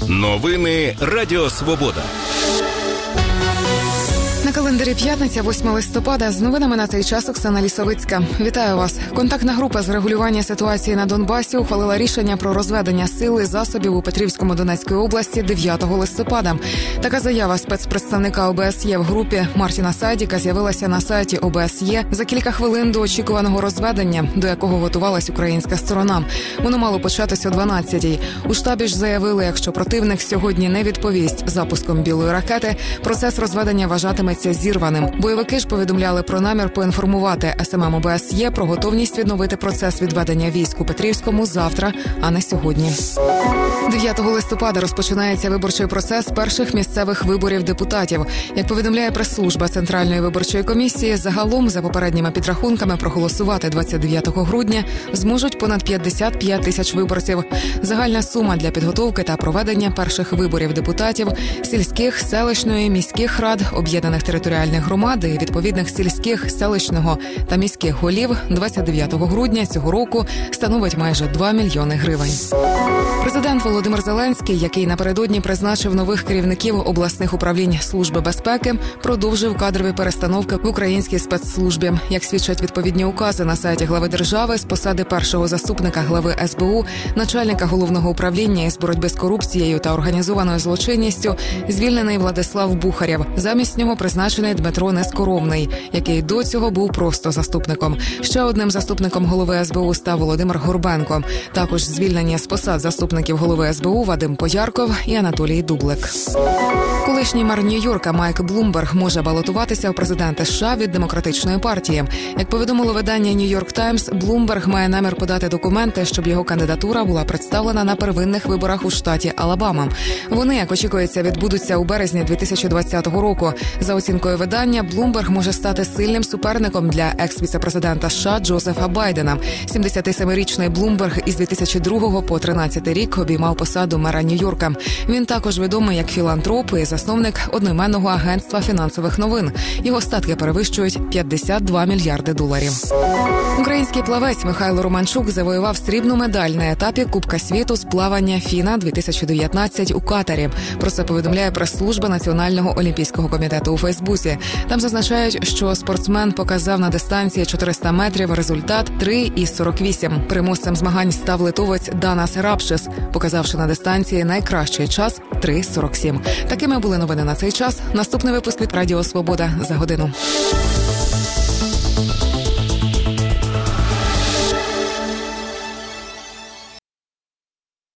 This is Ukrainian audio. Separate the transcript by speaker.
Speaker 1: Новини Радіо Свобода.
Speaker 2: На календарі п'ятниця, 8 листопада. З новинами на цей час Оксана Лісовицька. Вітаю вас. Контактна група з регулювання ситуації на Донбасі ухвалила рішення про розведення сил і засобів у Петрівському Донецької області 9 листопада. Така заява спецпредставника ОБСЄ в групі Мартіна Сайдіка з'явилася на сайті ОБСЄ за кілька хвилин до очікуваного розведення, до якого готувалась українська сторона. Воно мало початись о 12-й. У штабі ж заявили, якщо противник сьогодні не відповість запуском білої ракети, процес розведення вважатиметься зірваним. Бойовики ж повідомляли про намір поінформувати СММ ОБСЄ про готовність відновити процес відведення військ у Петрівському завтра, а не сьогодні. 9 листопада розпочинається виборчий процес перших місцевих виборів депутатів. Як повідомляє прес-служба Центральної виборчої комісії, загалом, за попередніми підрахунками, проголосувати 29 грудня зможуть понад 55 тисяч виборців. Загальна сума для підготовки та проведення перших виборів депутатів сільських, селищної, міських рад, об'єднаних територіальних громад і відповідних сільських, селищного та міських голів 29 грудня цього року становить майже 2 мільйони гривень. Президент Володимир Зеленський, який напередодні призначив нових керівників обласних управлінь Служби безпеки, продовжив кадрові перестановки в українській спецслужбі. Як свідчать відповідні укази на сайті глави держави, з посади першого заступника глави СБУ, начальника головного управління із боротьби з корупцією та організованою злочинністю, звільнений Владислав Бухарєв. Замість нього призначений Дмитро Нескоромний, який до цього був просто заступником. Ще одним заступником голови СБУ став Володимир Горбенко. Також звільнені з посад заступників голови СБУ Вадим Поярков і Анатолій Дублик. Колишній мер Нью-Йорка Майк Блумберг може балотуватися у президенти США від Демократичної партії. Як повідомило видання «Нью-Йорк Таймс», Блумберг має намір подати документи, щоб його кандидатура була представлена на первинних виборах у штаті Алабама. Вони, як очікується, відбудуться у березні 2020 року. За оцінкою видання, Блумберг може стати сильним суперником для екс-віцепрезидента США Джозефа Байдена. 77-річний Блумберг із 2002 по 2013 рік обіймав посаду мера Нью-Йорка. Він також відомий як філантроп і засновник одноіменного агентства фінансових новин. Його статки перевищують 52 мільярди доларів. Український плавець Михайло Романчук завоював срібну медаль на етапі Кубка світу з плавання FINA-2019 у Катарі. Про це повідомляє прес-служба Національного олімпійського комітету у Фейсбуці. Там зазначають, що спортсмен показав на дистанції 400 метрів результат 3:48. Переможцем змагань став литовець Данас Рапшис, показавши на дистанції найкращий час 3:47. Такими були новини на цей час. Наступний випуск від Радіо Свобода за годину.